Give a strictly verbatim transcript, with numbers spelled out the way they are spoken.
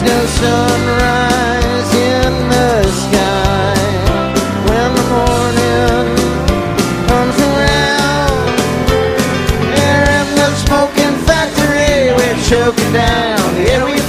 no sunrise in the sky. When the morning comes around, here in the smoking factory, we're choking down. Here we